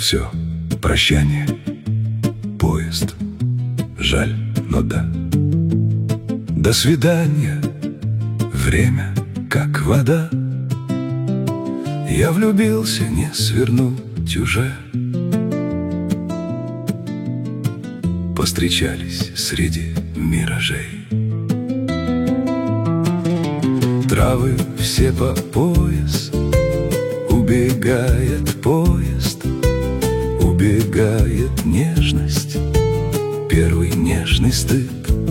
все, прощание, поезд. Жаль, но да. До свидания, время как вода. Я влюбился, не свернуть уже. Повстречались среди миражей. Травы все по пояс. Убегает поезд. Убегает нежность. Первый нежный стыд.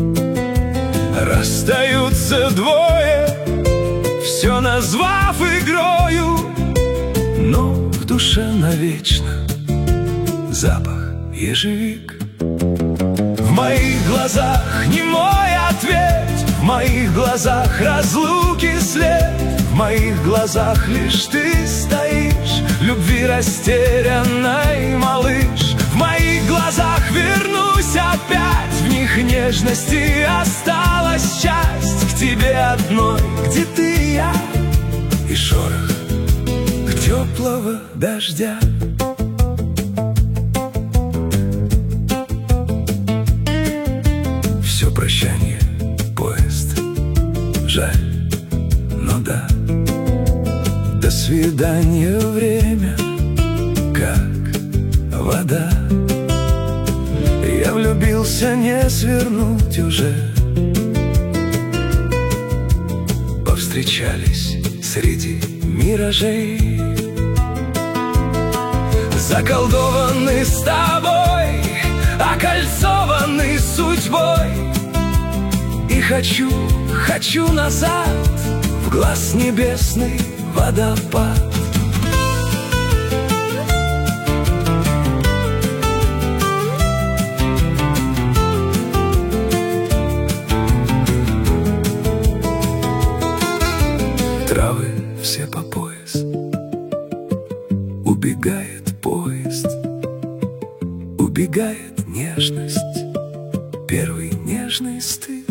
Расстаются двое, все назвав игрою, но в душе навечно запах ежевик. В моих глазах немой ответ, в моих глазах разлуки след, в моих глазах лишь ты стоишь, любви растерянной малыш. В моих глазах вернусь опять, в них нежности осталась часть. К тебе одной, где ты и я, и шорох теплого дождя. Все прощание, поезд. Жаль, но да. До свидания, время как вода. Я влюбился, не свернуть уже. Повстречались среди миражей. Заколдованы с тобой, окольцованы судьбой. И хочу назад, в глаз небесный водопад. Травы все по пояс. Убегает поезд. Убегает нежность. Первый нежный стыд.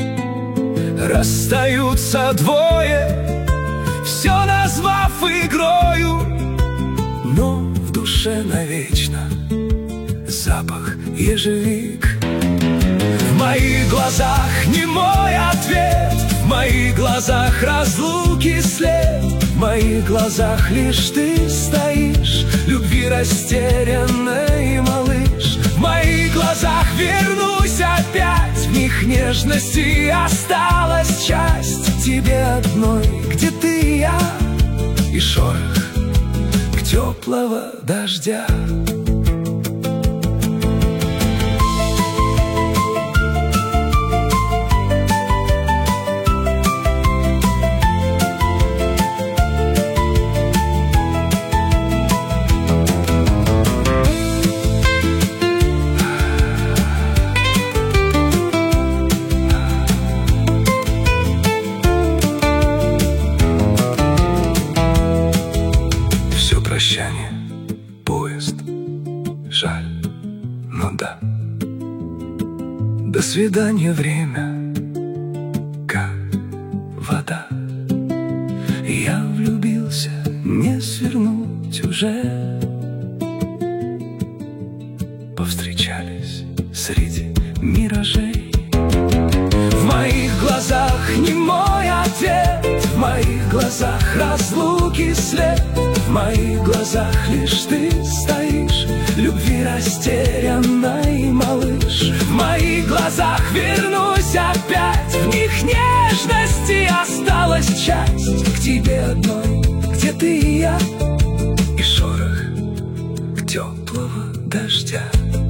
Расстаются двое, все назвав игрою, но в душе навечно запах ежевик. В моих глазах немой ответ, в моих глазах разлуки след, в моих глазах лишь ты стоишь, любви растерянной малыш. В моих глазах вернусь опять, в них нежности осталась часть. К тебе одной, где ты и я, и шорох теплого дождя. Прощание, поезд. Жаль, но да. До свидания, время как вода. Я влюбился, не свернуть уже. Повстречались среди миражей. В моих глазах немой ответ, в моих глазах разлуки след, в моих глазах лишь ты стоишь, любви растерянной малыш. В моих глазах вернусь опять, в них нежности осталась часть. К тебе одной, где ты и я, и шорох теплого дождя.